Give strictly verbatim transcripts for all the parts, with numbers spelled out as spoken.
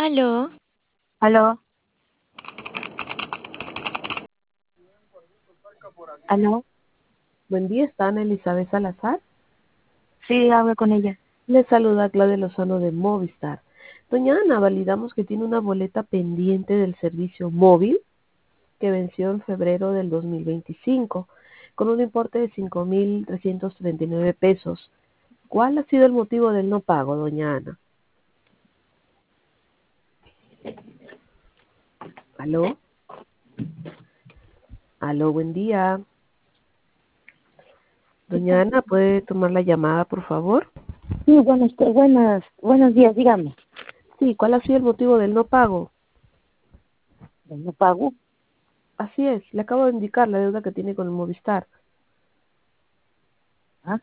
Aló, Aló, aló, Buen día, ¿está Ana Elizabeth Salazar? sí, hablo con ella. Le saluda Claudia Lozano de Movistar. Doña Ana, validamos que tiene una boleta pendiente del servicio móvil que venció en febrero del dos mil veinticinco con un importe de cinco mil trescientos treinta y nueve pesos. ¿Cuál ha sido el motivo del no pago, doña Ana? ¿Aló? ¿Aló? Buen día. Doña Ana, ¿puede tomar la llamada, por favor? Sí, buenos, buenas, buenos días, dígame. Sí, ¿cuál ha sido el motivo del no pago? ¿No pago? Así es, le acabo de indicar la deuda que tiene con el Movistar. ¿Ah?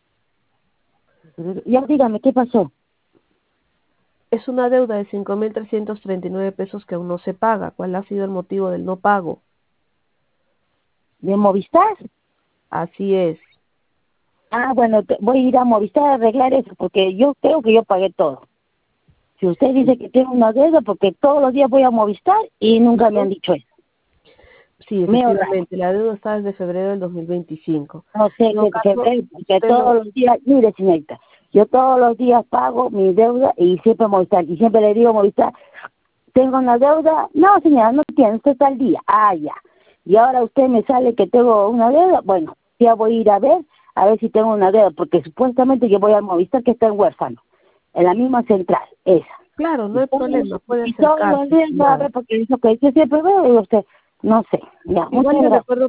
Ya dígame, ¿qué pasó? Es una deuda de cinco mil trescientos treinta y nueve pesos que aún no se paga. ¿Cuál ha sido el motivo del no pago? ¿De Movistar? Así es. Ah, bueno, te- voy a ir a Movistar a arreglar eso, porque yo creo que yo pagué todo. Si usted dice que tengo una deuda, porque todos los días voy a Movistar y nunca me han Ujú. dicho eso. Sí, Medio raro. efectivamente, la deuda está desde febrero del dos mil veinticinco. No sé En todo qué, qué, caso, qué- que usted lo... todos los días, mire señorita, yo todos los días pago mi deuda y siempre Movistar, y siempre le digo a Movistar, ¿tengo una deuda? No, señora, no tiene, usted está al día. Ah, ya. Y ahora usted me sale que tengo una deuda. Bueno, ya voy a ir a ver, a ver si tengo una deuda, porque supuestamente yo voy a Movistar que está en huérfano, en la misma central, esa. Claro, no Y hay todos, problema, puede y todos los acercarse. días voy a Nada. ver, porque es lo que yo siempre veo, y usted, no sé. Ya, muchas Igual le gracias. recuerdo